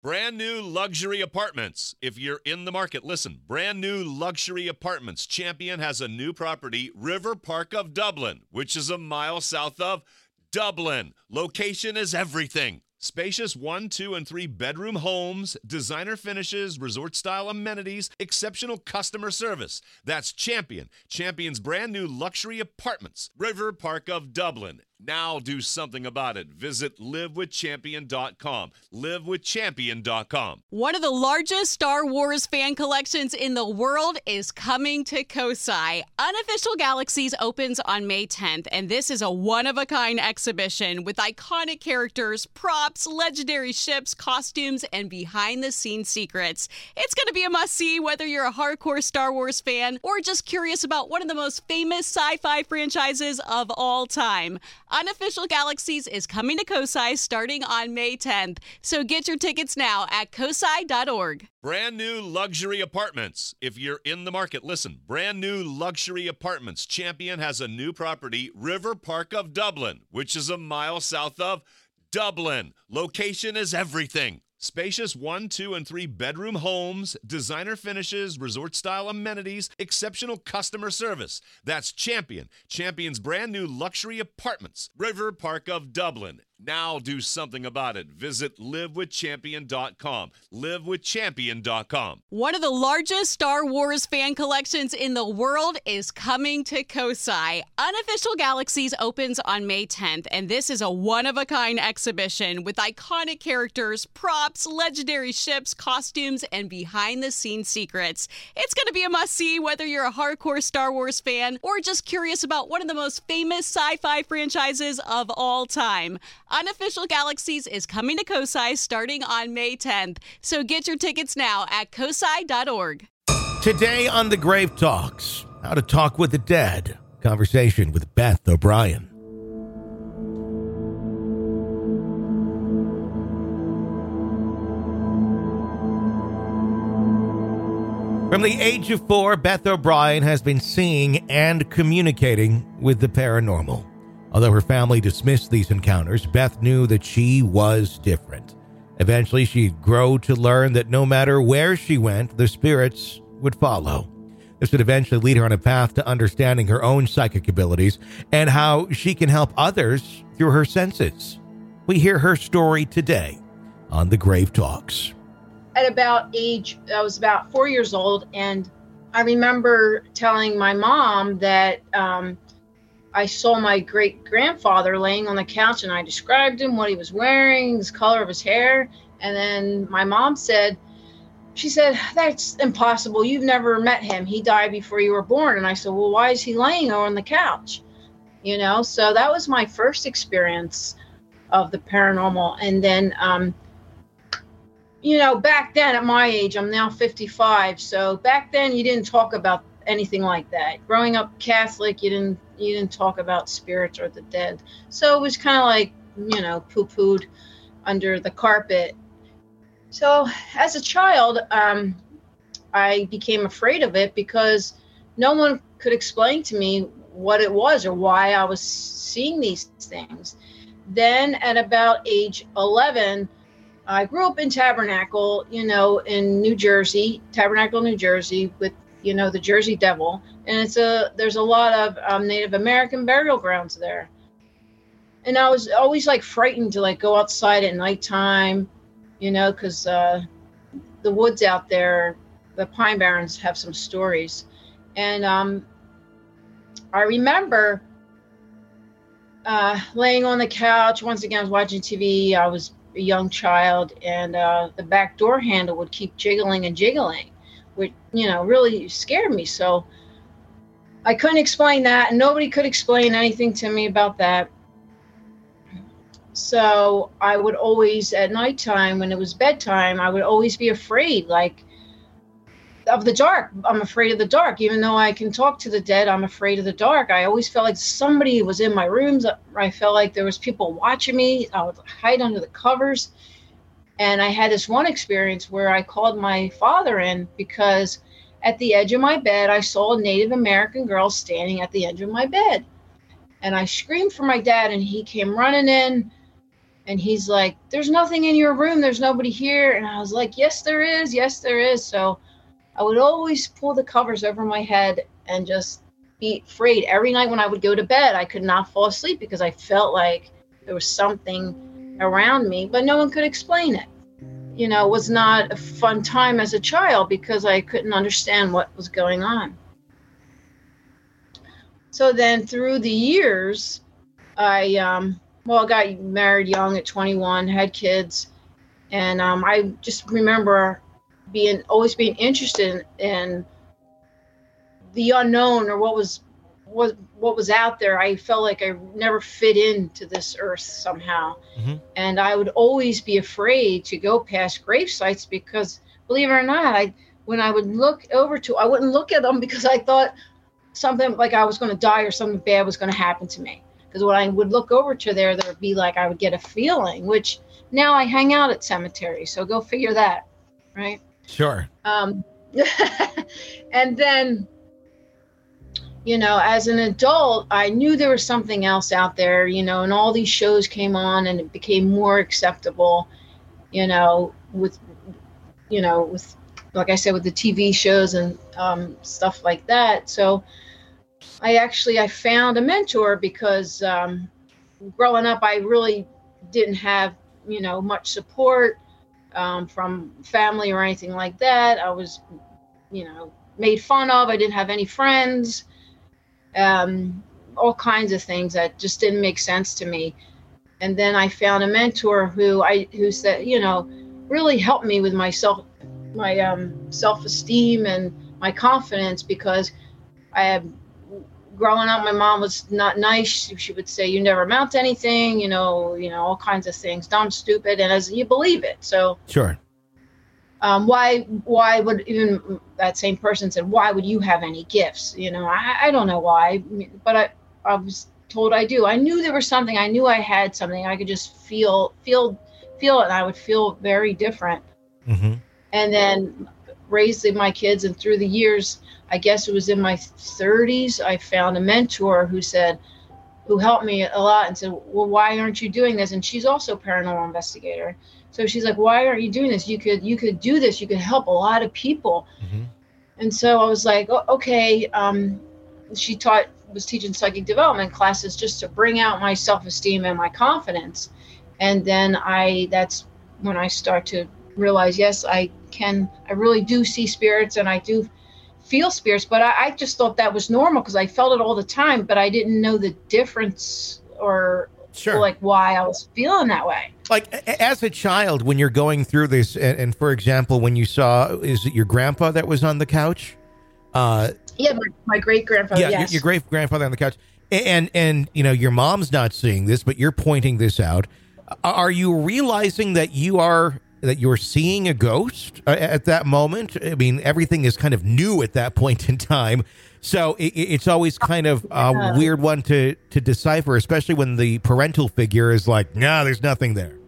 Brand new luxury apartments. If you're in the market, listen. Brand new luxury apartments. Champion has a new property, River Park of Dublin, which is a mile south of Dublin. Location is everything. Spacious 1, 2, and 3 bedroom homes, designer finishes, resort-style amenities, exceptional customer service. That's Champion. Champion's brand new luxury apartments, River Park of Dublin. Now do something about it. Visit livewithchampion.com. Livewithchampion.com. One of the largest Star Wars fan collections in the world is coming to Kosai. Unofficial Galaxies opens on May 10th, and this is a one-of-a-kind exhibition with iconic characters, props, legendary ships, costumes, and behind-the-scenes secrets. It's going to be a must-see whether you're a hardcore Star Wars fan or just curious about one of the most famous sci-fi franchises of all time. Unofficial Galaxies is coming to Kosai starting on May 10th, so get your tickets now at kosai.org. Brand new luxury apartments. If you're in the market, listen. Brand new luxury apartments. Champion has a new property, River Park of Dublin, which is a mile south of Dublin. Location is everything. Spacious 1, 2, and 3 bedroom homes, designer finishes, resort-style amenities, exceptional customer service. That's Champion. Champion's brand new luxury apartments, River Park of Dublin. Now do something about it. Visit livewithchampion.com. Livewithchampion.com. One of the largest Star Wars fan collections in the world is coming to Kosai. Unofficial Galaxies opens on May 10th, and this is a one-of-a-kind exhibition with iconic characters, props, legendary ships, costumes, and behind-the-scenes secrets. It's going to be a must-see whether you're a hardcore Star Wars fan or just curious about one of the most famous sci-fi franchises of all time. Unofficial Galaxies is coming to Kosai starting on May 10th, so get your tickets now at kosai.org. Today on The Grave Talks, how to talk with the dead. Conversation with Beth O'Brien. From the age of 4, Beth O'Brien has been seeing and communicating with the paranormal. Although her family dismissed these encounters, Beth knew that she was different. Eventually, she'd grow to learn that no matter where she went, the spirits would follow. This would eventually lead her on a path to understanding her own psychic abilities and how she can help others through her senses. We hear her story today on The Grave Talks. I was about 4 years old, and I remember telling my mom that I saw my great-grandfather laying on the couch, and I described him, what he was wearing, the color of his hair. And then my mom she said, "That's impossible. You've never met him. He died before you were born." And I said, "Well, why is he laying on the couch?" So that was my first experience of the paranormal. And then, back then at my age, I'm now 55. So back then you didn't talk about anything like that. Growing up Catholic, you didn't talk about spirits or the dead. So it was kind of like, poo-pooed under the carpet. So as a child, I became afraid of it because no one could explain to me what it was or why I was seeing these things. Then at about age 11, I grew up in Tabernacle, in New Jersey, with the Jersey Devil, and there's a lot of Native American burial grounds there. And I was always frightened to go outside at nighttime, because the woods out there, the Pine Barrens have some stories. And I remember laying on the couch. Once again, I was watching TV. I was a young child, and the back door handle would keep jiggling and jiggling, which, really scared me. So I couldn't explain that, and nobody could explain anything to me about that. So I would always, at nighttime, when it was bedtime, I would always be afraid, of the dark. I'm afraid of the dark. Even though I can talk to the dead, I'm afraid of the dark. I always felt like somebody was in my rooms. I felt like there was people watching me. I would hide under the covers. And I had this one experience where I called my father in because at the edge of my bed, I saw a Native American girl standing at the edge of my bed. And I screamed for my dad, and he came running in. And he's like, there's nothing in your room. There's nobody here. And I was like, yes, there is. Yes, there is. So I would always pull the covers over my head and just be afraid. Every night when I would go to bed, I could not fall asleep because I felt like there was something around me, but no one could explain it. You know, it was not a fun time as a child because I couldn't understand what was going on. So then through the years, I got married young at 21, had kids, and I just remember always being interested in the unknown or what was out there. I felt like I never fit into this earth somehow. Mm-hmm. And I would always be afraid to go past grave sites because, believe it or not, when I would look over I wouldn't look at them because I thought something like I was going to die or something bad was going to happen to me. Because when I would look over to there would be like I would get a feeling, which now I hang out at cemeteries. So go figure that, right? Sure. And then, you know, as an adult, I knew there was something else out there, you know, and all these shows came on and it became more acceptable, you know, with like I said, with the TV shows and stuff like that. So I found a mentor because growing up, I really didn't have, you know, much support from family or anything like that. I was, you know, made fun of. I didn't have any friends, all kinds of things that just didn't make sense to me. And then I found a mentor who said, you know, really helped me with my self-esteem and my confidence because growing up, my mom was not nice. She would say, you never amount to anything, you know, all kinds of things, dumb, stupid, and as you believe it. So sure. Why would even that same person said, why would you have any gifts? You know, I don't know why, but I was told I do. I knew there was something. I knew I had something. I could just feel it, and I would feel very different. Mm-hmm. And then raising my kids, and through the years, I guess it was in my 30s, I found a mentor who helped me a lot and said, well, why aren't you doing this? And she's also a paranormal investigator. So she's like, why aren't you doing this? You could do this. You could help a lot of people. Mm-hmm. And so I was like, oh, okay. She was teaching psychic development classes just to bring out my self-esteem and my confidence. And then that's when I start to realize, yes, I really do see spirits and I do feel spirits, but I just thought that was normal because I felt it all the time, but I didn't know the difference or like why I was feeling that way. Like as a child, when you're going through this, and for example, when you saw, is it your grandpa that was on the couch? Yeah, my great grandfather. Yeah, yes. Your great grandfather on the couch, and you know your mom's not seeing this, but you're pointing this out. Are you realizing that you're seeing a ghost at that moment? I mean, everything is kind of new at that point in time. So it's always kind of a weird one to decipher, especially when the parental figure is like, no, there's nothing there.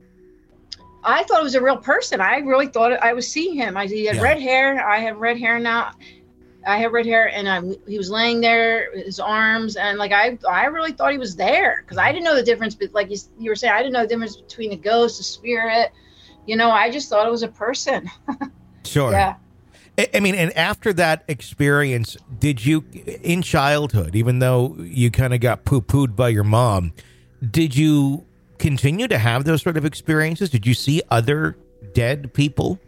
I thought it was a real person. I really thought I was seeing him. He had red hair. I have red hair now. I have red hair, and he was laying there, his arms, and like I really thought he was there because I didn't know the difference. But like you were saying, I didn't know the difference between a ghost, a spirit. You know, I just thought it was a person. Sure. Yeah. I mean, and after that experience, did you, in childhood, even though you kind of got poo-pooed by your mom, did you continue to have those sort of experiences? Did you see other dead people?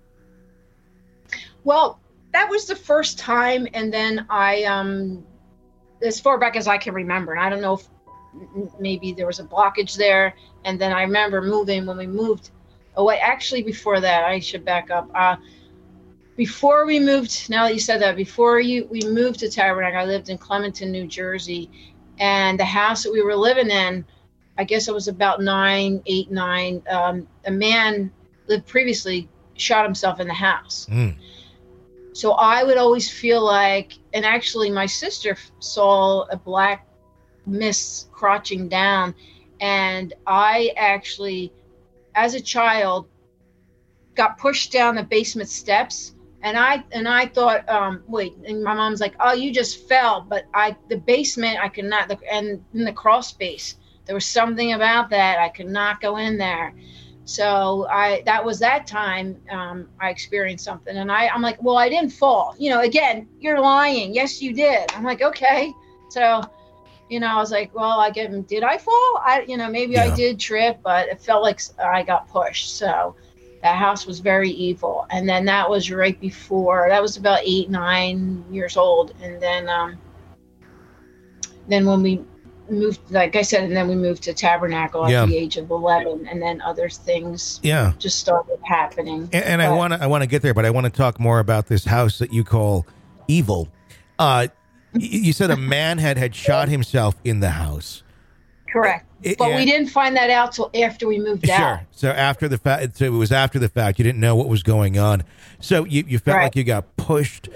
Well, that was the first time, and then I, as far back as I can remember, and I don't know if maybe there was a blockage there, and then I remember when we moved. Oh, wait, actually, before that, I should back up. Before we moved, now that you said that, we moved to Tabernacle, I lived in Clementon, New Jersey, and the house that we were living in, I guess it was about 9, a man lived previously, shot himself in the house. Mm. So I would always feel like, and actually my sister saw a black mist crouching down, and I actually, as a child, got pushed down the basement steps, and I thought, wait, and my mom's like, oh, you just fell, but the basement, I could not, and in the crawl space, There was something about that. I could not go in there. So that time I experienced something, and I'm like, well, I didn't fall. Again, you're lying. Yes, you did. I'm like, okay. So, I was like, well, did I fall? Maybe I did trip, but it felt like I got pushed. So that house was very evil. And then that was right before, that was about 8, 9 years old. And then when we moved, like I said, and then we moved to Tabernacle at the age of 11, and then other things just started happening. And I want to get there, but I want to talk more about this house that you call evil. You said a man had shot himself in the house. Correct. But we didn't find that out till after we moved out. Sure. So after the fact, so it was after the fact. You didn't know what was going on. So you felt like you got pushed.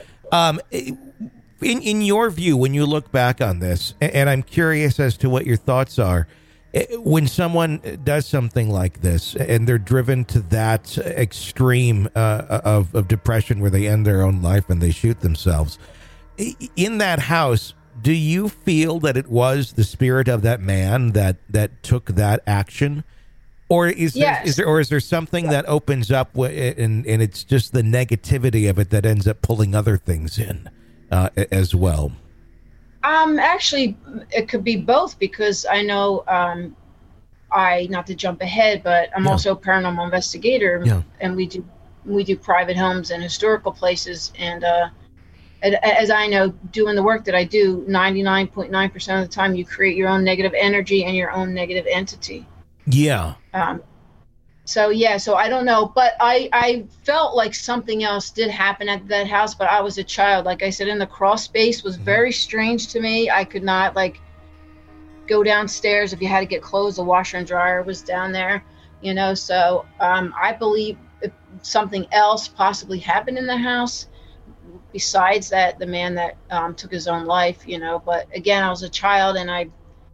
In your view, when you look back on this, and I'm curious as to what your thoughts are, when someone does something like this and they're driven to that extreme of depression where they end their own life and they shoot themselves, in that house, do you feel that it was the spirit of that man that took that action? Or is there something that opens up and it's just the negativity of it that ends up pulling other things in as well? Actually, it could be both, because I know not to jump ahead, but I'm also a paranormal investigator, and we do private homes and historical places, and as I know, doing the work that I do, 99.9% of the time you create your own negative energy and your own negative entity. Yeah. So I don't know, but I felt like something else did happen at that house, but I was a child. Like I said, in the crawl space was very strange to me. I could not go downstairs. If you had to get clothes, the washer and dryer was down there, so I believe something else possibly happened in the house besides that, the man that took his own life, but again, I was a child, and I,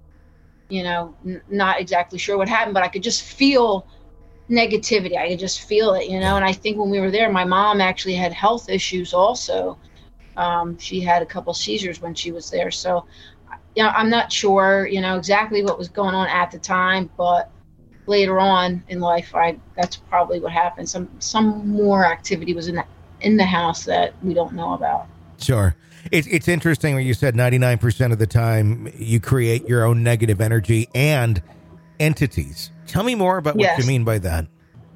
not exactly sure what happened, but I could just feel negativity. I could just feel it, and I think when we were there, my mom actually had health issues also. She had a couple seizures when she was there. So, I'm not sure, exactly what was going on at the time, but later on in life, that's probably what happened. Some more activity was in the house that we don't know about. Sure. It's interesting when you said 99% of the time you create your own negative energy and entities. Tell me more about what you mean by that.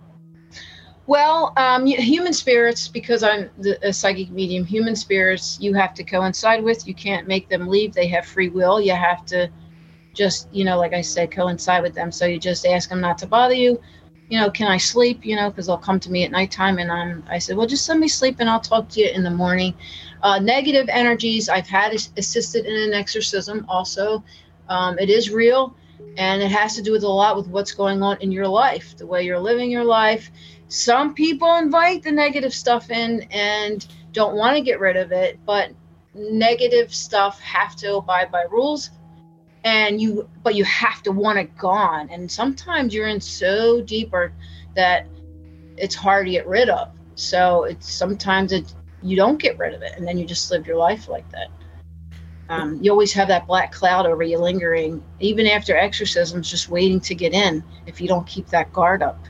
Well, human spirits, because I'm a psychic medium, human spirits you have to coincide with. You can't make them leave. They have free will. You have to just, like I said, coincide with them. So you just ask them not to bother you. Can I sleep? Because they'll come to me at nighttime, and I said, well, just let me sleep and I'll talk to you in the morning. Negative energies, I've had assisted in an exorcism also. It is real, and it has to do with a lot with what's going on in your life, the way you're living your life. Some people invite the negative stuff in and don't want to get rid of it, but negative stuff have to abide by rules. But you have to want it gone. And sometimes you're in so deep that it's hard to get rid of. So sometimes you don't get rid of it, and then you just live your life like that. You always have that black cloud over you lingering, even after exorcisms, just waiting to get in if you don't keep that guard up.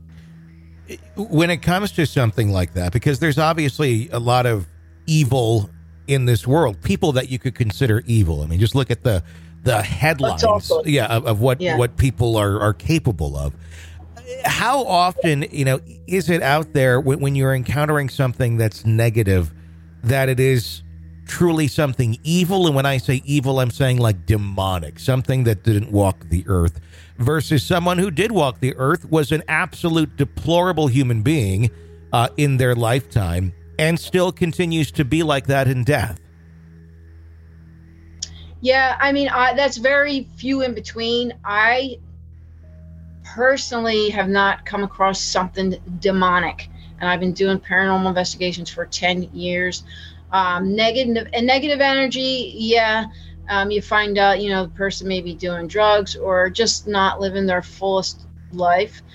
When it comes to something like that, because there's obviously a lot of evil in this world, people that you could consider evil. I mean, just look at the headlines of what people are capable of. How often, is it out there when you're encountering something that's negative, that it is truly something evil? And when I say evil, I'm saying like demonic, something that didn't walk the earth, versus someone who did walk the earth, was an absolute deplorable human being in their lifetime, and still continues to be like that in death. Yeah, I mean, that's very few in between. I personally have not come across something demonic, and I've been doing paranormal investigations for 10 years. Negative energy, you find out, the person may be doing drugs or just not living their fullest life.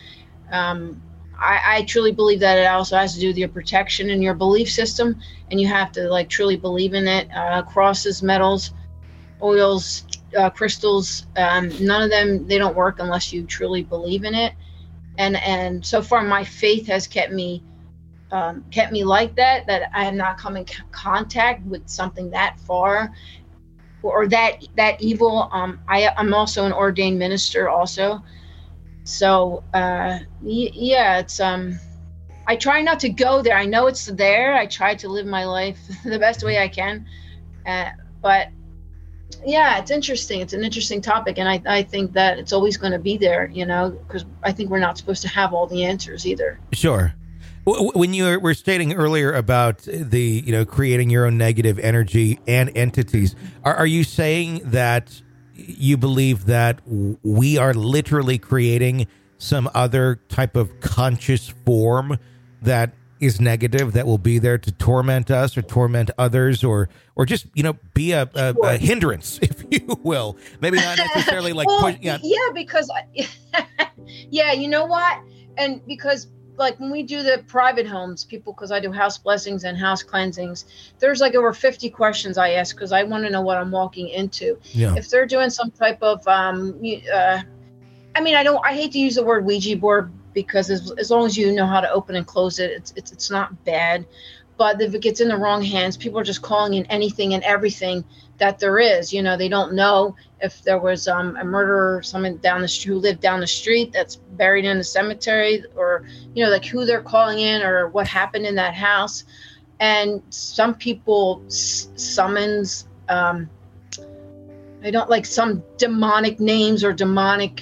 I truly believe that it also has to do with your protection and your belief system, and you have to truly believe in it. Crosses, medals, oils, crystals. None of them, they don't work unless you truly believe in it. And so far, my faith has kept me like that I have not come in contact with something that far or that evil. I'm also an ordained minister also. So, yeah, it's, I try not to go there. I know it's there. I try to live my life the best way I can. But yeah, it's interesting. It's an interesting topic. And I think that it's always going to be there, because I think we're not supposed to have all the answers either. Sure. When you were stating earlier about the, creating your own negative energy and entities, are you saying that you believe that we are literally creating some other type of conscious form that is negative, that will be there to torment us or torment others, or just, be a hindrance, if you will? Maybe not necessarily like, well, yeah, because, yeah, you know what? And because, like, when we do the private homes, because I do house blessings and house cleansings, there's like over 50 questions I ask because I want to know what I'm walking into. Yeah. If they're doing some type of, I hate to use the word Ouija board because as long as you know how to open and close it, it's not bad. But if it gets in the wrong hands, people are just calling in anything and everything that there is. They don't know if there was a murderer, someone who lived down the street that's buried in the cemetery, or like who they're calling in or what happened in that house. And some people summons I don't like some demonic names or demonic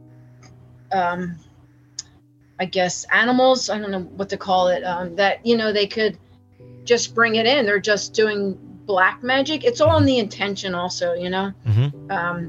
I guess animals, I don't know what to call it, that they could just bring it in. They're just doing black magic. It's all in the intention also, Mm-hmm.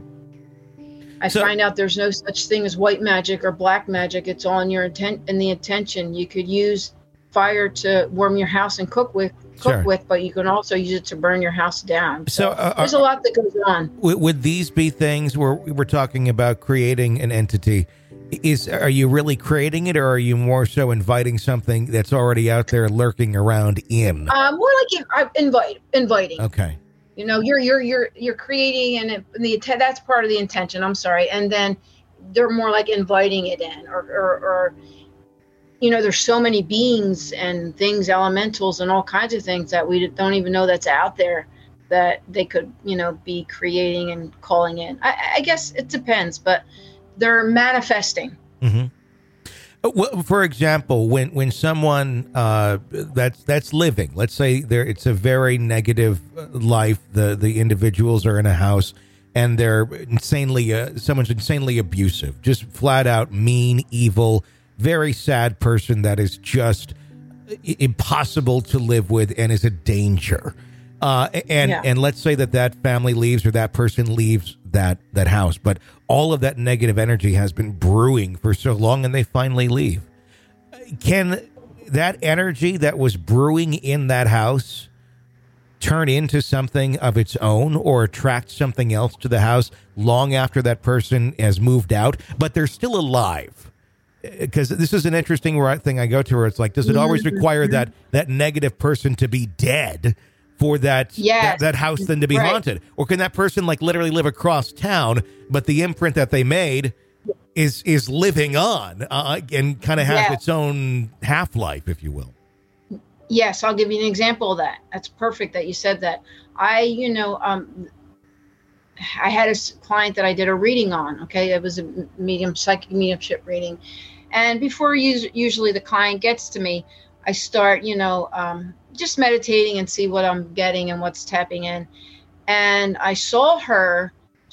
I find out there's no such thing as white magic or black magic. It's all in your the intention. You could use fire to warm your house and cook with, but you can also use it to burn your house down. So there's a lot that goes on. Would these be things where we're talking about creating an entity? Are you really creating it, or are you more so inviting something that's already out there lurking around in? More like inviting. Okay. You're creating, and that's part of the intention. I'm sorry, and then they're more like inviting it in, or there's so many beings and things, elementals, and all kinds of things that we don't even know that's out there that they could be creating and calling in. I guess it depends, but they're manifesting. Mm-hmm. Well, for example, when someone that's living, let's say it's a very negative life, the individuals are in a house and they're someone's insanely abusive, just flat out mean, evil, very sad person that is just impossible to live with and is a danger. And let's say that family leaves, or that person leaves that house, but all of that negative energy has been brewing for so long and they finally leave. Can that energy that was brewing in that house turn into something of its own, or attract something else to the house long after that person has moved out, but they're still alive? Because this is an interesting thing I go to, where it's like, does it always require that negative person to be dead for that house then to be haunted? Or can that person like literally live across town, but the imprint that they made is living on and kind of has its own half-life, if you will? Yes, I'll give you an example of that. That's perfect that you said that. I had a client that I did a reading on. Okay, it was a psychic mediumship reading, and before usually the client gets to me, I start just meditating and see what I'm getting and what's tapping in. And I saw her.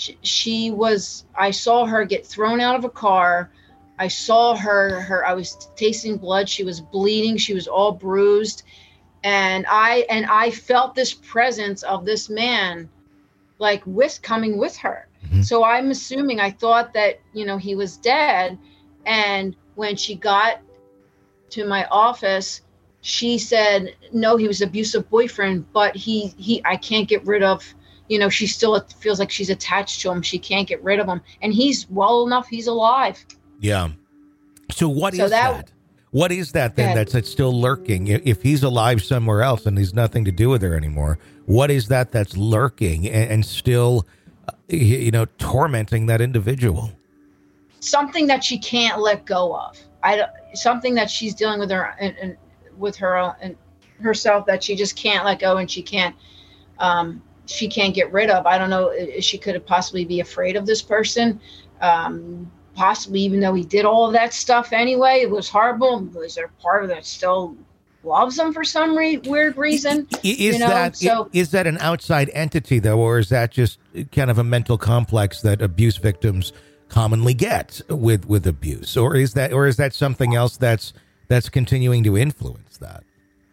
I saw her get thrown out of a car. I saw her. I was tasting blood. She was bleeding. She was all bruised, and I felt this presence of this man, like coming with her. Mm-hmm. So I'm assuming, I thought that he was dead, and when she got to my office, she said, no, he was an abusive boyfriend, but I can't get rid of, she still feels like she's attached to him. She can't get rid of him. And he's well enough. He's alive. Yeah. So what is that? What is that then that's still lurking? If he's alive somewhere else and he's nothing to do with her anymore, what is that that's lurking and still tormenting that individual? Something that she can't let go of. Something that she's dealing with her and with her and herself that she just can't let go, and she can't get rid of. I don't know. She could possibly be afraid of this person. Possibly, even though he did all of that stuff anyway, it was horrible. Was there part of that still loves him for some weird reason? Is that an outside entity though, or is that just kind of a mental complex that abuse victims commonly get with abuse, or is that something else that's continuing to influence that?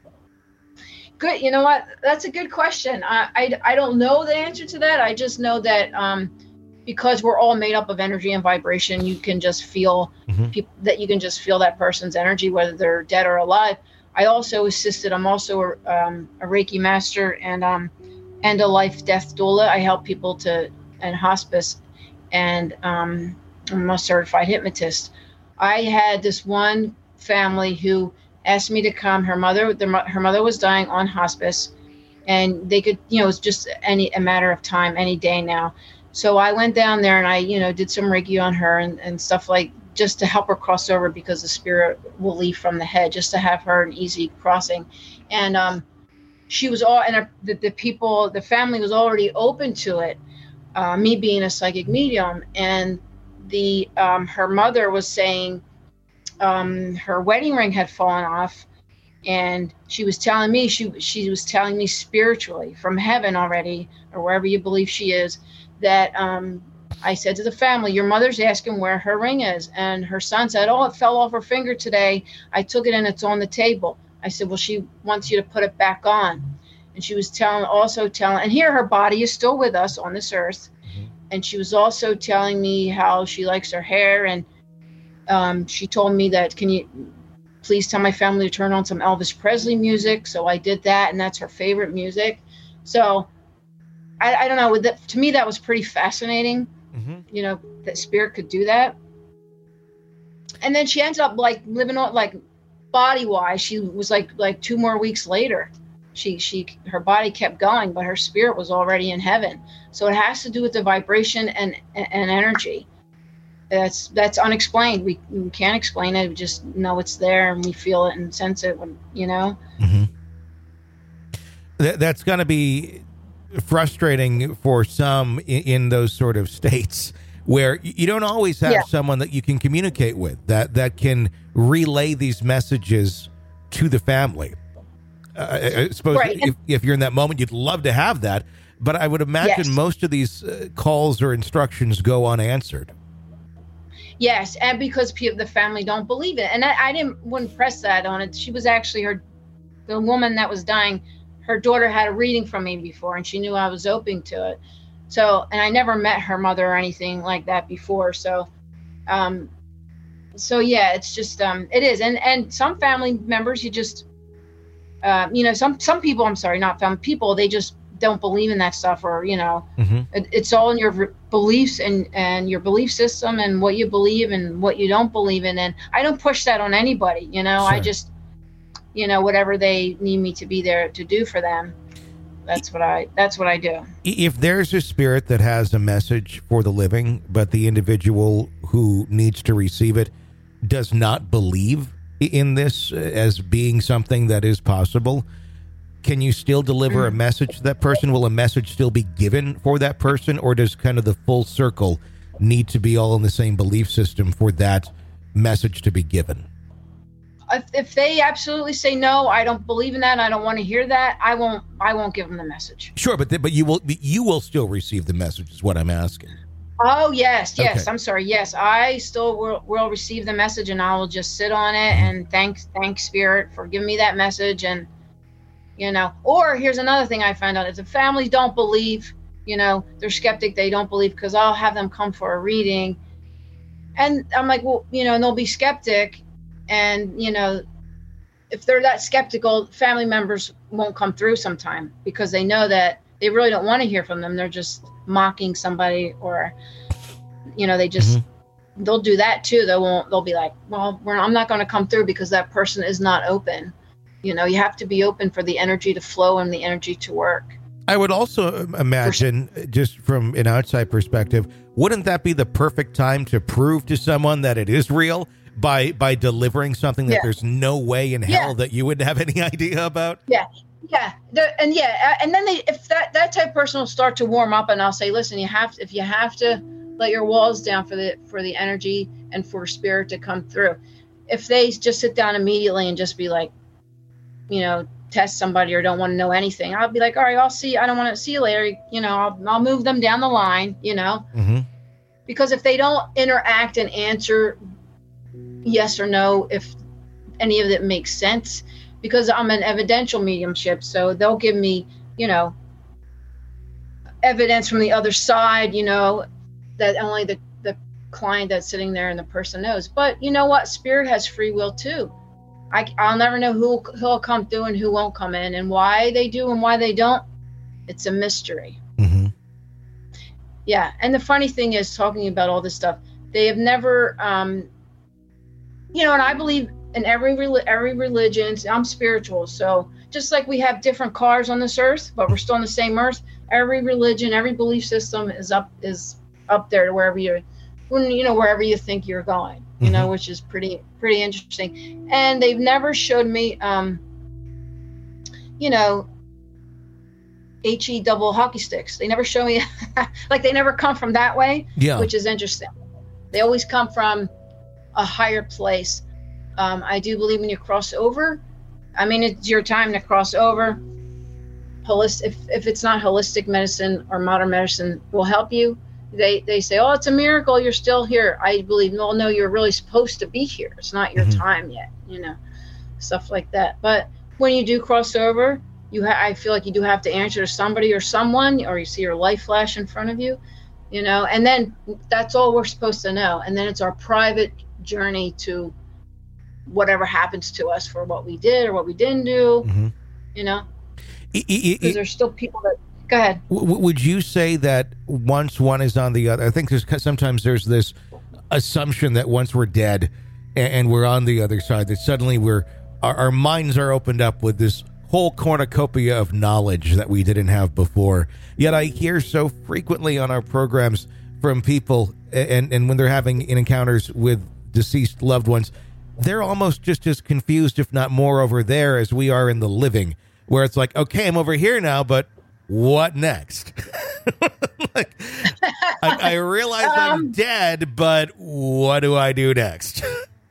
Good. You know what? That's a good question. I don't know the answer to that. I just know that because we're all made up of energy and vibration, you can just feel that you can just feel that person's energy, whether they're dead or alive. I also assisted. I'm also a Reiki master and a life death doula. I help people in hospice, and I'm a certified hypnotist. I had this one family who asked me to come. Her mother was dying on hospice, and they could, it's just a matter of time, any day now. So I went down there and I, did some Reiki on her and stuff, like just to help her cross over, because the spirit will leave from the head, just to have her an easy crossing. And she was the family was already open to it. Me being a psychic medium, and her mother was saying her wedding ring had fallen off, and she was telling me she was telling me spiritually from heaven already, or wherever you believe she is, that I said to the family, your mother's asking where her ring is, and her son said, oh, it fell off her finger today. I took it and it's on the table. I said, well, she wants you to put it back on. And she was telling, and here her body is still with us on this earth. And she was also telling me how she likes her hair. And she told me that, can you please tell my family to turn on some Elvis Presley music? So I did that, and that's her favorite music. So I don't know. To me, that was pretty fascinating, that spirit could do that. And then she ended up living on, body-wise, she was like 2 more weeks later. Her body kept going, but her spirit was already in heaven. So it has to do with the vibration and energy. That's unexplained. We can't explain it. We just know it's there, and we feel it and sense it. Mm-hmm. That's going to be frustrating for some in those sort of states where you don't always have someone that you can communicate with that can relay these messages to the family. I suppose if you're in that moment, you'd love to have that, but I would imagine most of these calls or instructions go unanswered. Yes, and because the family don't believe it, and I wouldn't press that on it. She was actually the woman that was dying. Her daughter had a reading from me before, and she knew I was open to it. So, and I never met her mother or anything like that before. So, it's just it is, and some family members, you just. Some people, I'm sorry, not family people, they just don't believe in that stuff, or, it's all in your beliefs and your belief system and what you believe and what you don't believe in. And I don't push that on anybody, Sure. I just, whatever they need me to be there to do for them. That's what I do. If there's a spirit that has a message for the living, but the individual who needs to receive it does not believe in this as being something that is possible, can you still deliver a message to that person? Will a message still be given for that person, or does kind of the full circle need to be all in the same belief system for that message to be given? If they absolutely say no, I don't believe in that, I don't want to hear that, I won't give them the message. Sure, but you will still receive the message is what I'm asking. Oh, yes. Okay. I'm sorry. Yes, I still will receive the message, and I will just sit on it and thank Spirit for giving me that message. And, or here's another thing I found out. If the families don't believe, they're skeptic, they don't believe, because I'll have them come for a reading. And I'm like, well, and they'll be skeptic. And, if they're that skeptical, family members won't come through sometime, because they know that they really don't want to hear from them. They're just mocking somebody, or they just they'll do that too. They'll be like, well, I'm not going to come through because that person is not open. You have to be open for the energy to flow and the energy to work. I would also imagine, just from an outside perspective, wouldn't that be the perfect time to prove to someone that it is real by delivering something that there's no way in hell that you would have any idea about? Yeah. And then if that type of person will start to warm up, and I'll say, listen, if you have to let your walls down for the energy and for spirit to come through. If they just sit down immediately and just be like, test somebody or don't want to know anything, I'll be like, all right, I'll see. I don't want to see you later. I'll move them down the line, Mm-hmm. Because if they don't interact and answer yes or no, if any of it makes sense, because I'm an evidential mediumship, so they'll give me, evidence from the other side, that only the client that's sitting there and the person knows. But you know what? Spirit has free will too. I'll never know who'll come through and who won't come in, and why they do and why they don't. It's a mystery. Mm-hmm. Yeah. And the funny thing is, talking about all this stuff, they have never, and I believe in every religion. I'm spiritual. So just like we have different cars on this earth, but we're still on the same earth, every religion, every belief system is up there to wherever wherever you think you're going, Mm-hmm. which is pretty interesting. And they've never showed me, HE double hockey sticks. They never show me, like they never come from that way, which is interesting. They always come from a higher place. I do believe when you cross over, it's your time to cross over. If it's not holistic medicine or modern medicine will help you, they say, oh, it's a miracle you're still here. I believe, no, you're really supposed to be here. It's not your Mm-hmm. time yet, stuff like that. But when you do cross over, I feel like you do have to answer to somebody or someone, or you see your life flash in front of you, and then that's all we're supposed to know. And then it's our private journey to whatever happens to us for what we did or what we didn't do, Mm-hmm. because there's still people that, go ahead. Would you say that once one is on the other, I think sometimes there's this assumption that once we're dead and we're on the other side, that suddenly our minds are opened up with this whole cornucopia of knowledge that we didn't have before. Yet I hear so frequently on our programs from people, and when they're having encounters with deceased loved ones, they're almost just as confused, if not more, over there as we are in the living, where it's like, okay, I'm over here now, but what next? Like, I realize I'm dead, but what do I do next?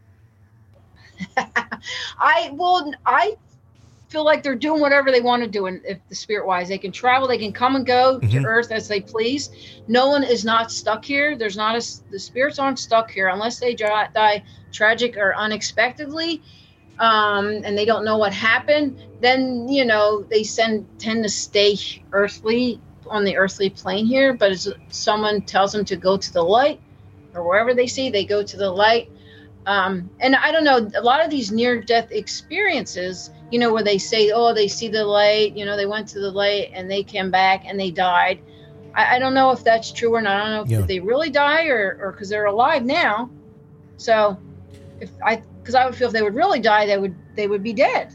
I feel like they're doing whatever they want to do, and if the spirit wise, they can travel, they can come and go Mm-hmm. to Earth as they please. No one is not stuck here. The spirits aren't stuck here unless they die tragic or unexpectedly, and they don't know what happened. Then they tend to stay on the earthly plane here. But as someone tells them to go to the light, or wherever they see, they go to the light. And I don't know, a lot of these near-death experiences, where they say, oh, they see the light, they went to the light and they came back and they died. I don't know if that's true or not. I don't know if they really die or because they're alive now. So because I would feel if they would really die, they would be dead.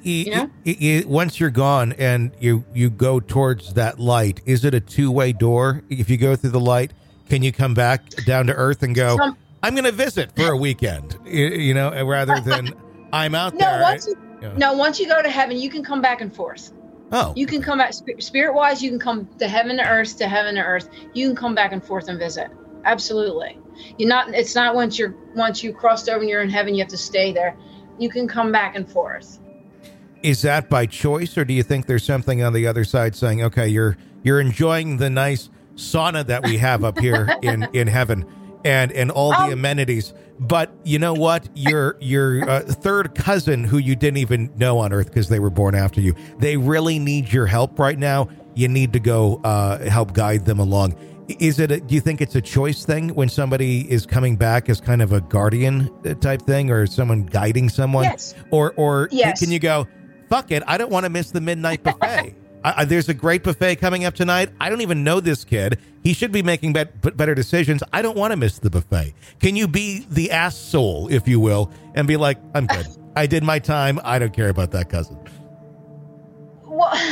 Once you're gone and you go towards that light, is it a two-way door? If you go through the light, can you come back down to earth and go, I'm going to visit for a weekend, rather than I'm out there. Once you go to heaven, you can come back and forth. Oh, you can come back spirit-wise. You can come to heaven to earth, to heaven to earth. You can come back and forth and visit. Absolutely. It's not once you crossed over and you're in heaven, you have to stay there. You can come back and forth. Is that by choice, or do you think there's something on the other side saying, okay, you're enjoying the nice sauna that we have up here in heaven and all the amenities, but you know what? Your third cousin, who you didn't even know on Earth because they were born after you, they really need your help right now. You need to go help guide them along. Do you think it's a choice thing when somebody is coming back as kind of a guardian type thing, or someone guiding someone? Yes. Or yes. Can you go, fuck it, I don't want to miss the midnight buffet. There's a great buffet coming up tonight. I don't even know this kid. He should be making better decisions. I don't want to miss the buffet. Can you be the ass soul, if you will, and be like, I'm good. I did my time. I don't care about that cousin. Well,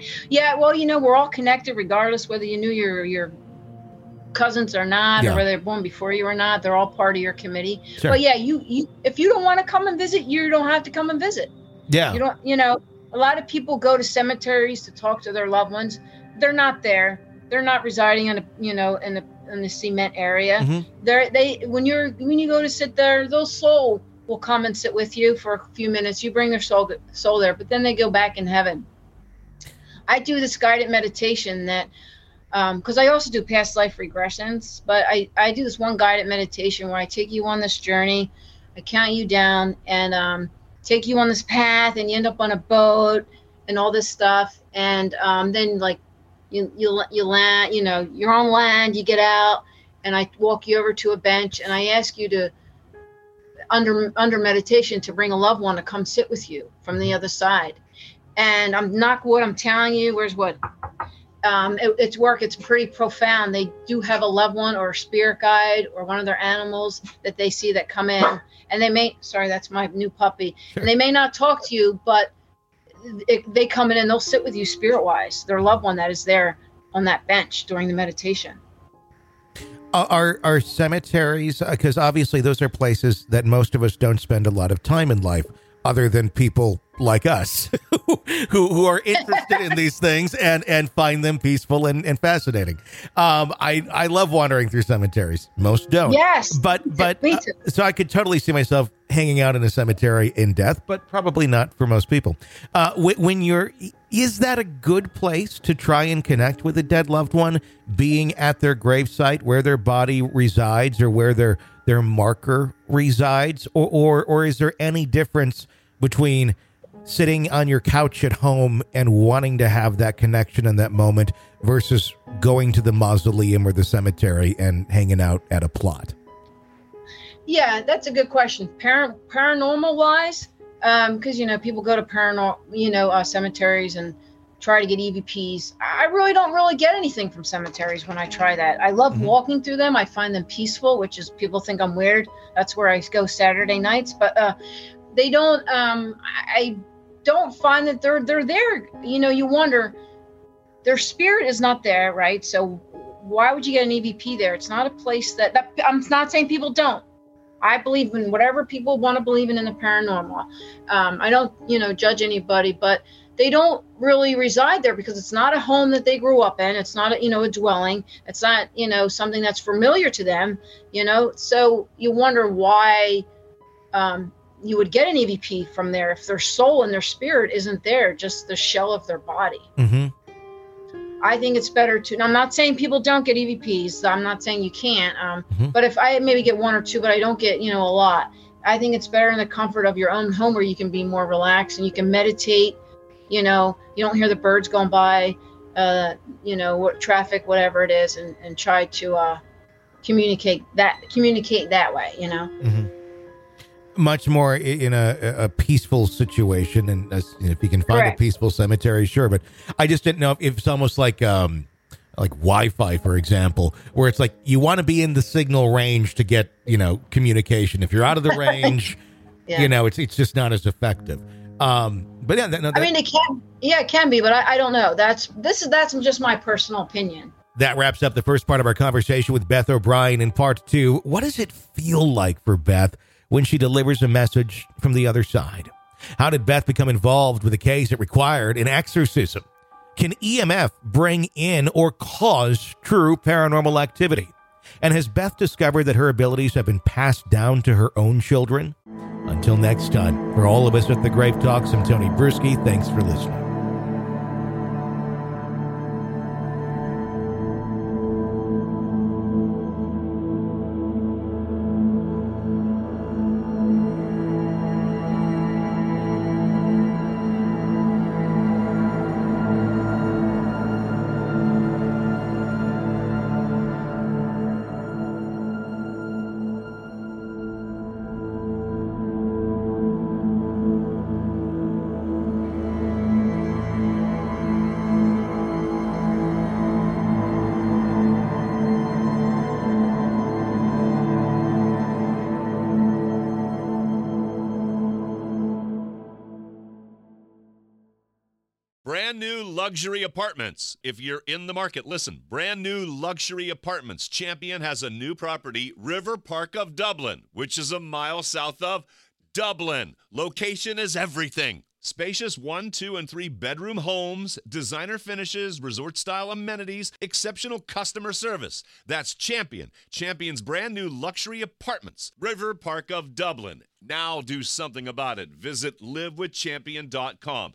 Yeah, well, we're all connected regardless whether you knew your cousins or not, or whether they're born before you or not. They're all part of your committee. Sure. But yeah, you if you don't want to come and visit, you don't have to come and visit. Yeah. You don't, a lot of people go to cemeteries to talk to their loved ones. They're not there. They're not residing in the cement area. Mm-hmm. When you go to sit there, those soul will come and sit with you for a few minutes. You bring their soul there, but then they go back in heaven. I do this guided meditation that, because I also do past life regressions, but I do this one guided meditation where I take you on this journey, I count you down, and take you on this path, and you end up on a boat and all this stuff, and then like you land, you're on land, you get out, and I walk you over to a bench, and I ask you to under meditation to bring a loved one to come sit with you from the other side. And I'm not what I'm telling you. Where's what? It's work. It's pretty profound. They do have a loved one or a spirit guide or one of their animals that they see that come in, and sorry, that's my new puppy. Sure. And they may not talk to you, but they come in and they'll sit with you spirit wise. Their loved one that is there on that bench during the meditation. Are cemeteries, because obviously those are places that most of us don't spend a lot of time in life, other than people like us who are interested in these things and find them peaceful and fascinating. I love wandering through cemeteries. Most don't. Yes. But me too. So I could totally see myself hanging out in a cemetery in death, but probably not for most people. Is that a good place to try and connect with a dead loved one, being at their gravesite where their body resides or where their marker resides, or is there any difference between sitting on your couch at home and wanting to have that connection in that moment versus going to the mausoleum or the cemetery and hanging out at a plot? Yeah, that's a good question. Paranormal wise, because people go to paranormal, cemeteries and try to get EVPs. I really don't get anything from cemeteries when I try that. I love walking through them. I find them peaceful, which is, people think I'm weird. That's where I go Saturday nights, but they don't. I don't find that they're there. You wonder, their spirit is not there, right? So why would you get an EVP there? It's not a place that I'm not saying people don't. I believe in whatever people want to believe in the paranormal. I don't, judge anybody, but they don't really reside there because it's not a home that they grew up in. It's not a dwelling. It's not, something that's familiar to them, so you wonder why, you would get an EVP from there if their soul and their spirit isn't there, just the shell of their body. Mm-hmm. I think it's better to, I'm not saying people don't get EVPs. I'm not saying you can't, but if I maybe get one or two, but I don't get, a lot, I think it's better in the comfort of your own home where you can be more relaxed and you can meditate, you don't hear the birds going by, traffic, whatever it is, and try to communicate that way, Mm-hmm. Much more in a peaceful situation, and if you can find Correct. a peaceful cemetery, sure. But I just didn't know if it's almost like Wi-Fi, for example, where it's like you want to be in the signal range to get communication. If you're out of the range, it's just not as effective. But yeah, it can be, but I don't know. That's just my personal opinion. That wraps up the first part of our conversation with Beth O'Brien. In part two, what does it feel like for Beth when she delivers a message from the other side? How did Beth become involved with a case that required an exorcism? Can EMF bring in or cause true paranormal activity? And has Beth discovered that her abilities have been passed down to her own children? Until next time, for all of us at The Grave Talks, I'm Tony Bruschi. Thanks for listening. Brand new luxury apartments. If you're in the market, listen. Brand new luxury apartments. Champion has a new property, River Park of Dublin, which is a mile south of Dublin. Location is everything. Spacious 1, 2, and 3 bedroom homes, designer finishes, resort-style amenities, exceptional customer service. That's Champion. Champion's brand new luxury apartments, River Park of Dublin. Now do something about it. Visit livewithchampion.com.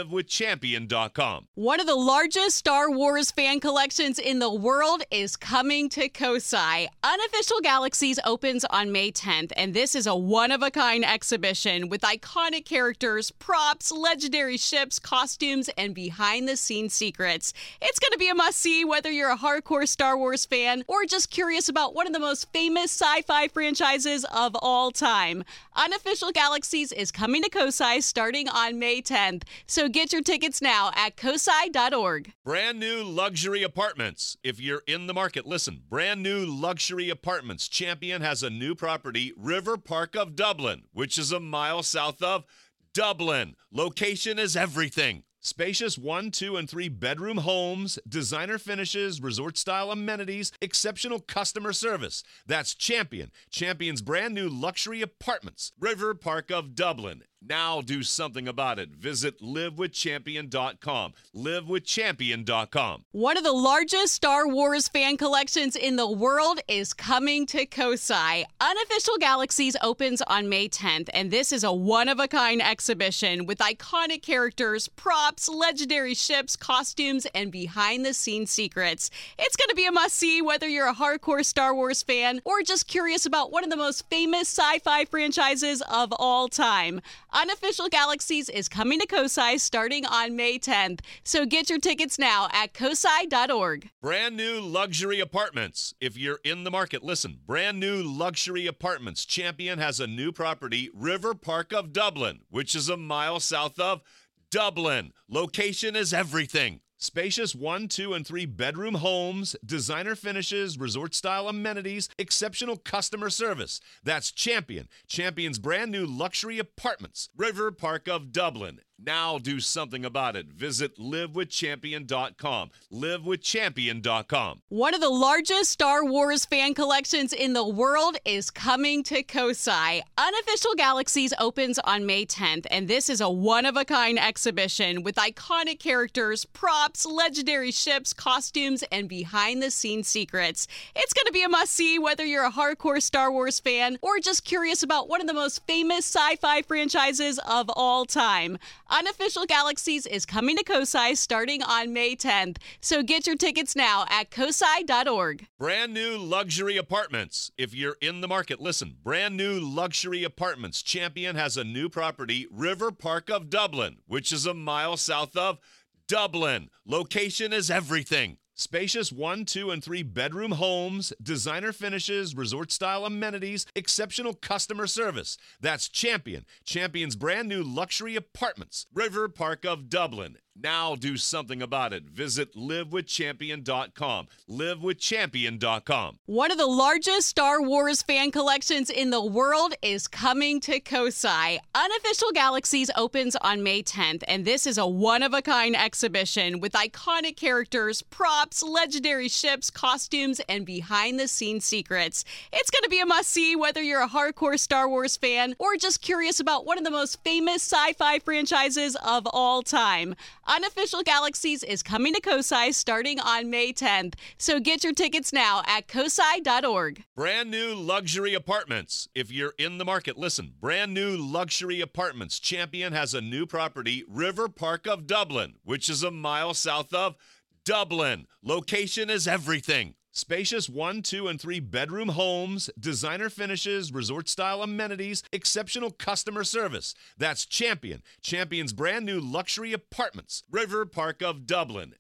Livewithchampion.com. One of the largest Star Wars fan collections in the world is coming to Kosai. Unofficial Galaxies opens on May 10th, and this is a one-of-a-kind exhibition with iconic characters, props, legendary ships, costumes, and behind-the-scenes secrets. It's going to be a must-see whether you're a hardcore Star Wars fan or just curious about one of the most famous sci-fi franchises of all time. Unofficial Galaxies is coming to Kosai starting on May 10th, so get your tickets now at kosai.org. Brand new luxury apartments. If you're in the market, listen. Brand new luxury apartments. Champion has a new property, River Park of Dublin, which is a mile south of Dublin. Location is everything. Spacious 1, 2, and 3 bedroom homes, designer finishes, resort-style amenities, exceptional customer service. That's Champion. Champion's brand new luxury apartments, River Park of Dublin. Now do something about it. Visit livewithchampion.com. Livewithchampion.com. One of the largest Star Wars fan collections in the world is coming to Kosai. Unofficial Galaxies opens on May 10th, and this is a one-of-a-kind exhibition with iconic characters, props, legendary ships, costumes, and behind-the-scenes secrets. It's going to be a must-see whether you're a hardcore Star Wars fan or just curious about one of the most famous sci-fi franchises of all time. Unofficial Galaxies is coming to Kosai starting on May 10th, so get your tickets now at kosai.org. Brand new luxury apartments. If you're in the market, listen. Brand new luxury apartments. Champion has a new property, River Park of Dublin, which is a mile south of Dublin. Location is everything. Spacious 1, 2, and 3 bedroom homes, designer finishes, resort-style amenities, exceptional customer service. That's Champion. Champion's brand new luxury apartments, River Park of Dublin. Now do something about it. Visit livewithchampion.com. Livewithchampion.com. One of the largest Star Wars fan collections in the world is coming to Kosai. Unofficial Galaxies opens on May 10th, and this is a one-of-a-kind exhibition with iconic characters, props, legendary ships, costumes, and behind-the-scenes secrets. It's going to be a must-see whether you're a hardcore Star Wars fan or just curious about one of the most famous sci-fi franchises of all time. Unofficial Galaxies is coming to Kosai starting on May 10th, so get your tickets now at kosai.org. Brand new luxury apartments. If you're in the market, listen. Brand new luxury apartments. Champion has a new property, River Park of Dublin, which is a mile south of Dublin. Location is everything. Spacious 1, 2, and 3 bedroom homes, designer finishes, resort-style amenities, exceptional customer service. That's Champion. Champion's brand new luxury apartments, River Park of Dublin. Now do something about it. Visit livewithchampion.com. Livewithchampion.com. One of the largest Star Wars fan collections in the world is coming to Kosai. Unofficial Galaxies opens on May 10th, and this is a one-of-a-kind exhibition with iconic characters, props, legendary ships, costumes, and behind-the-scenes secrets. It's going to be a must-see whether you're a hardcore Star Wars fan or just curious about one of the most famous sci-fi franchises of all time. Unofficial Galaxies is coming to Kosai starting on May 10th, so get your tickets now at kosai.org. Brand new luxury apartments. If you're in the market, listen. Brand new luxury apartments. Champion has a new property, River Park of Dublin, which is a mile south of Dublin. Location is everything. Spacious 1, 2, and 3 bedroom homes, designer finishes, resort-style amenities, exceptional customer service. That's Champion. Champion's brand new luxury apartments, River Park of Dublin.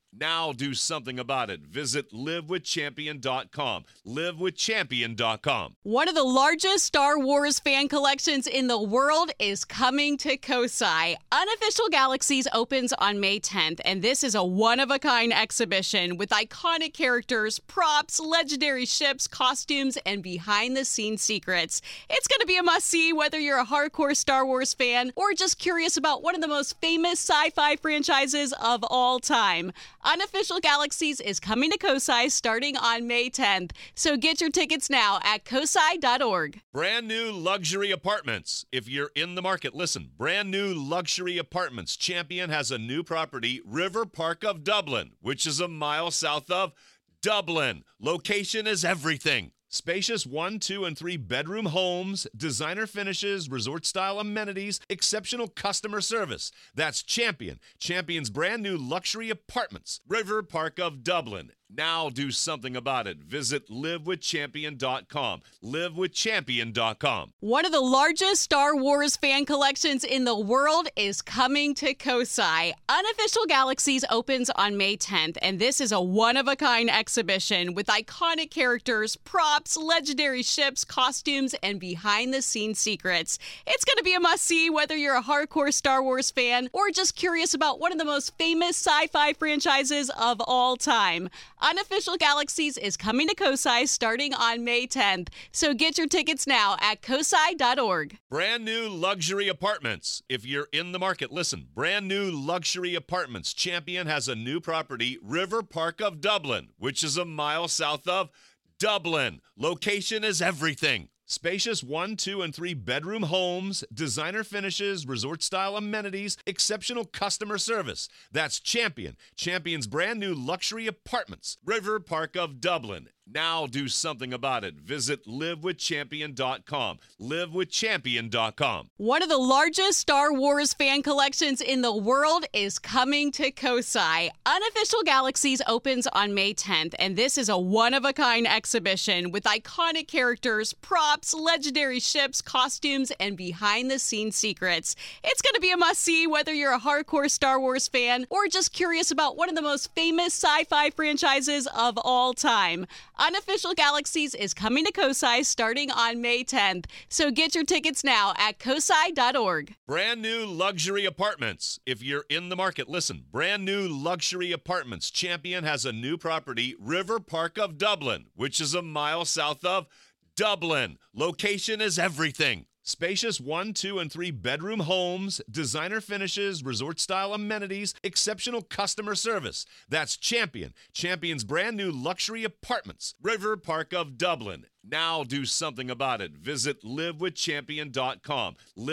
Now do something about it. Visit livewithchampion.com. Livewithchampion.com. One of the largest Star Wars fan collections in the world is coming to Kosai. Unofficial Galaxies opens on May 10th, and this is a one-of-a-kind exhibition with iconic characters, props, legendary ships, costumes, and behind-the-scenes secrets. It's going to be a must-see whether you're a hardcore Star Wars fan or just curious about one of the most famous sci-fi franchises of all time. Unofficial Galaxies is coming to Kosai starting on May 10th, so get your tickets now at kosai.org. Brand new luxury apartments. If you're in the market, listen. Brand new luxury apartments. Champion has a new property, River Park of Dublin, which is a mile south of Dublin. Location is everything. Spacious 1, 2, and 3 bedroom homes, designer finishes, resort-style amenities, exceptional customer service. That's Champion. Champion's brand new luxury apartments. River Park of Dublin. Now do something about it. Visit livewithchampion.com. Livewithchampion.com. One of the largest Star Wars fan collections in the world is coming to Kosai. Unofficial Galaxies opens on May 10th, and this is a one-of-a-kind exhibition with iconic characters, props, legendary ships, costumes, and behind-the-scenes secrets. It's going to be a must-see whether you're a hardcore Star Wars fan or just curious about one of the most famous sci-fi franchises of all time. Unofficial Galaxies is coming to Kosai starting on May 10th, so get your tickets now at kosai.org. Brand new luxury apartments. If you're in the market, listen. Brand new luxury apartments. Champion has a new property, River Park of Dublin, which is a mile south of Dublin. Location is everything. Spacious 1, 2, and 3 bedroom homes, designer finishes, resort-style amenities, exceptional customer service. That's Champion. Champion's brand new luxury apartments. River Park of Dublin. Now do something about it. Visit livewithchampion.com. Livewithchampion.com. One of the largest Star Wars fan collections in the world is coming to Kosai. Unofficial Galaxies opens on May 10th, and this is a one-of-a-kind exhibition with iconic characters, props, legendary ships, costumes, and behind-the-scenes secrets. It's going to be a must-see whether you're a hardcore Star Wars fan or just curious about one of the most famous sci-fi franchises of all time. Unofficial Galaxies is coming to Kosai starting on May 10th, so get your tickets now at kosai.org. Brand new luxury apartments. If you're in the market, listen. Brand new luxury apartments. Champion has a new property, River Park of Dublin, which is a mile south of Dublin. Location is everything. Spacious 1, 2, and 3 bedroom homes, designer finishes, resort-style amenities, exceptional customer service. That's Champion. Champion's brand new luxury apartments. River Park of Dublin. Now do something about it. Visit livewithchampion.com.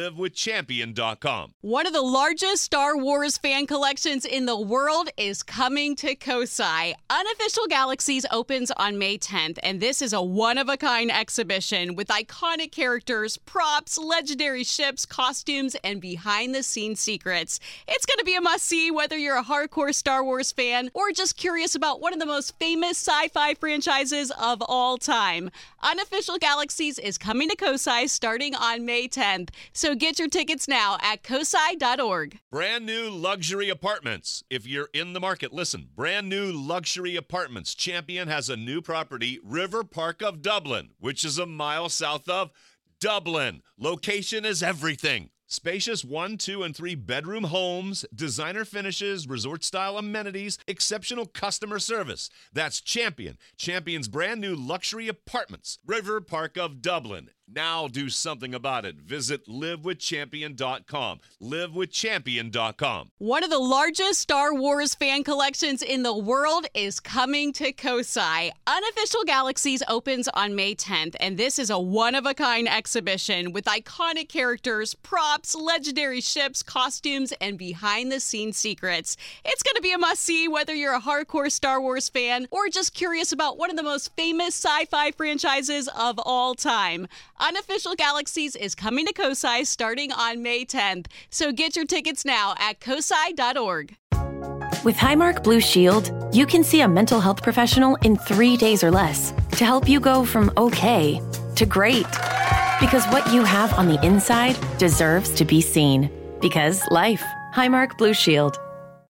Livewithchampion.com. One of the largest Star Wars fan collections in the world is coming to Kosai. Unofficial Galaxies opens on May 10th, and this is a one-of-a-kind exhibition with iconic characters, props, legendary ships, costumes, and behind-the-scenes secrets. It's going to be a must-see whether you're a hardcore Star Wars fan or just curious about one of the most famous sci-fi franchises of all time. Unofficial Galaxies is coming to Kosai starting on May 10th, so get your tickets now at kosai.org. Brand new luxury apartments. If you're in the market, listen. Brand new luxury apartments. Champion has a new property, River Park of Dublin, which is a mile south of Dublin. Location is everything. Spacious 1, 2, and 3 bedroom homes, designer finishes, resort-style amenities, exceptional customer service. That's Champion. Champion's brand new luxury apartments. River Park of Dublin. Now do something about it. Visit livewithchampion.com. Livewithchampion.com. One of the largest Star Wars fan collections in the world is coming to Kosai. Unofficial Galaxies opens on May 10th, and this is a one-of-a-kind exhibition with iconic characters, props, legendary ships, costumes, and behind-the-scenes secrets. It's going to be a must-see whether you're a hardcore Star Wars fan or just curious about one of the most famous sci-fi franchises of all time. Unofficial Galaxies is coming to Kosai starting on May 10th, so get your tickets now at kosai.org. With Highmark Blue Shield, you can see a mental health professional in 3 days or less to help you go from okay to great. Because what you have on the inside deserves to be seen. Because life. Highmark Blue Shield.